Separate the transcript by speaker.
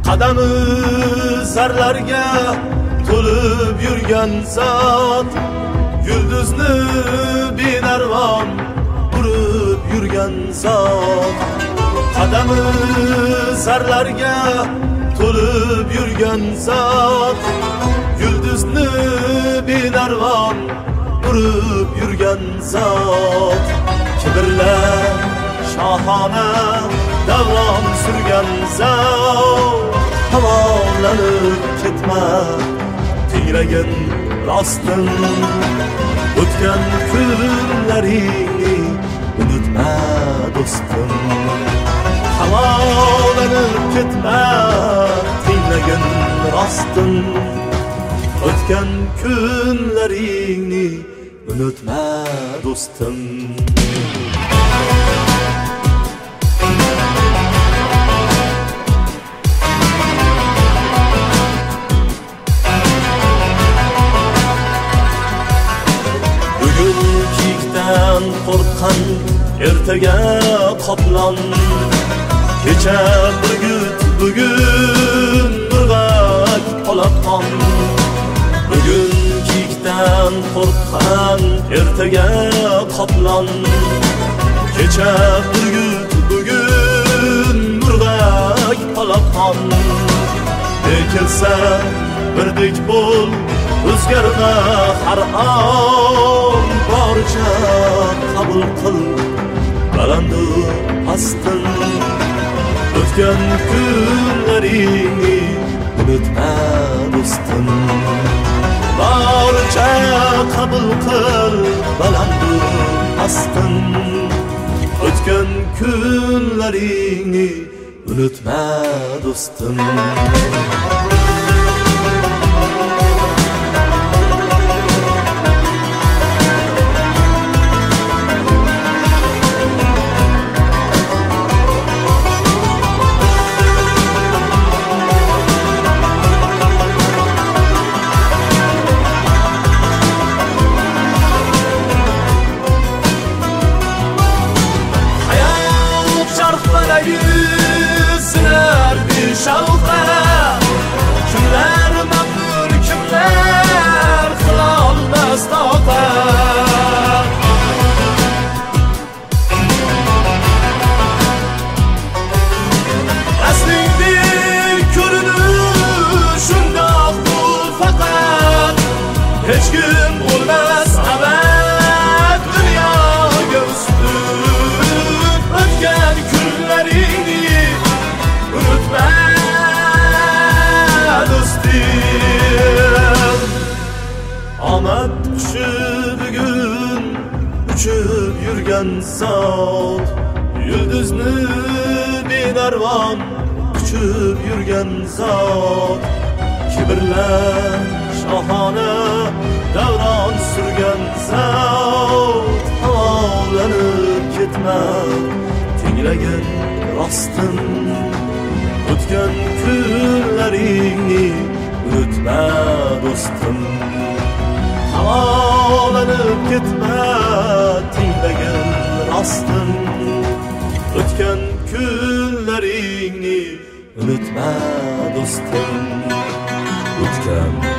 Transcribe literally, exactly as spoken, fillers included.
Speaker 1: qadami zarlarga to'lib yurgan zot, yulduzni binarvon urib yurgan zot. Qadami zarlarga to'lib yurgan zot, yulduzni binarvon urib yurgan zot. Kibrla shohona davron surgan zot, havolanib ketma tinglagin rostin. O'tgan kunlaringni unutma do'stim, havolanib ketma tinglagin rostin. O'tgan kunlaringni unutma do'stim. Bugun kiyikdan qo'rqqan ertaga qoplon, kecha burgut bugun murg'ak polapon. Bugun kiyikdan qo'rqqan ertaga qoplon, kecha burgut bugun murg'ak polapon. Kelsa birdek bo'l o'zgarma har on, boricha qabul qil balandu pastin. O'tgan kunlaringni unutma do'stim, boricha qabul qil balandu pastin. O'tgan kunlaringni unutma do'stim. Sinar bir şavqa, kimlar maqbul, kimlar qilolmas toqa. Aslingdek ko'rinish shundoq bu faqat, hech kim bo'lmas abad dunyoga ustun. O'tgan kunlaringni unutma do'stim. Omad qushi bugun uchib yurgan zot, yulduzni binarvon quchib yurgan zot. Kibrla shohona davron surgan zot, havolanib ketma tinglagin rostin. O'tgan kunlaringni unutma do'stim, havolanib ketma tinglagin rostin. O'tgan kunlaringni unutma do'stim, o'tgan